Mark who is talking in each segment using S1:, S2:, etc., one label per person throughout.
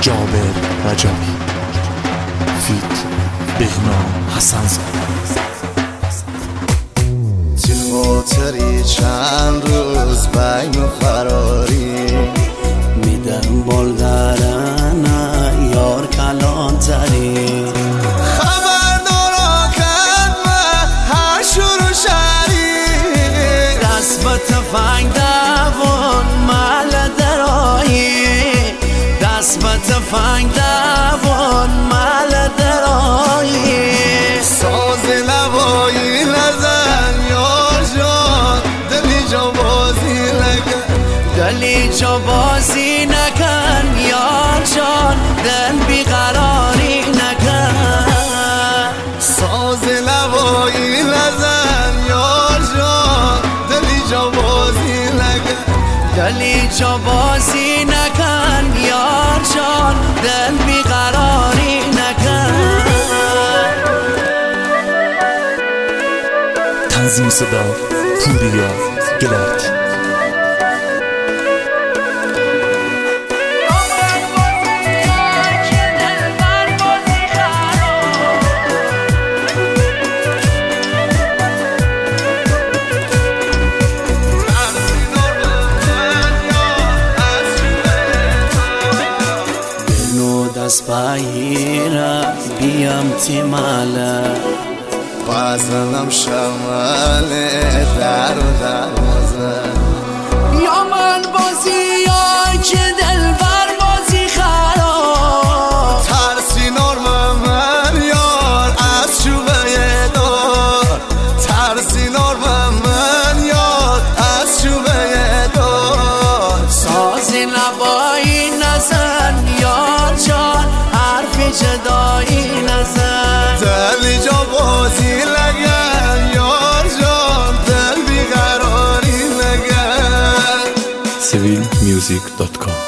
S1: جابر رجبی فیت بهنام حسن‌زاده.
S2: تو خاطری چند روز بین و فراری
S3: میدم بال درن یار کلان تری
S2: خبر دارا کرد من هر شروع شهری
S3: دست به تفنگ دوان مل درایی دست به تفنگ دوان مل درایی
S2: ساز لبایی نزن یار جان دلی جا بازی نکن
S3: دلی جا بازی نکن یار جان دل بیقراری نکن
S2: ساز لبایی نزن یار جان دلی جا بازی نکن
S3: دلی جا بازی نکن یار جان دل بیقراری نکن.
S1: تنظیم صدا پوریا گلرتی.
S3: دست بگیرم بیام تیماله
S2: بزنم شماله در و دروازه
S3: یا من بازی یا که دل بر بازی خراب
S2: ترسی نرم من یار از چوبه دار ترسی نرم من یار از چوبه دار
S3: سازی نبایی نزن یار جان حرف جدایی نزن
S2: دلی جا بازی لگن یار جان دل بیقراری نگن.
S1: civilmusic.com.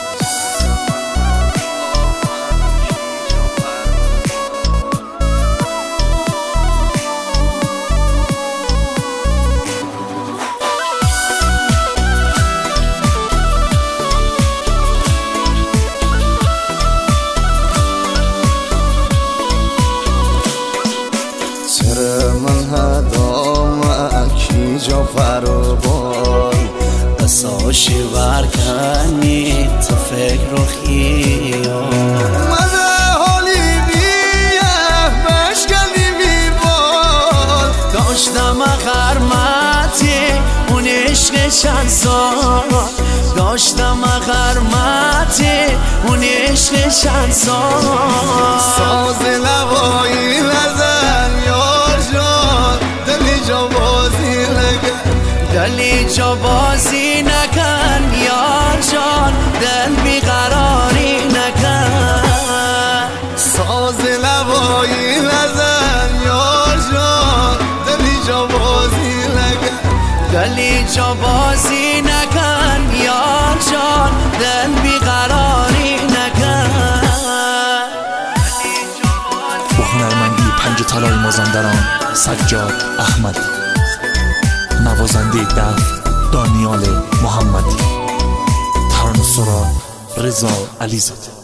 S2: چرا من هدام اکی جا فروبان
S3: قصاشی برکنی تو فکر و خیال
S2: من حالی بیه بشکنی بیبال
S3: داشتم غرمتی اون عشق چند سال داشتم غرمتی اون عشق چند سال
S2: ساز لبایی نزن یار جان دلی جا بازی نکن
S3: دلی جا بازی نکن یار جان دل بیقراری نکن
S2: ساز لبایی نزن یار جان دلی جا بازی نکن
S3: دلی جا بازی نکن یار جان دل بیقراری نکن.
S1: با هنرمندی پنج طلای مازندران سجاد احمدی، نوازنده دف دانیال محمدی، ترانه سرا رضا علیزاده.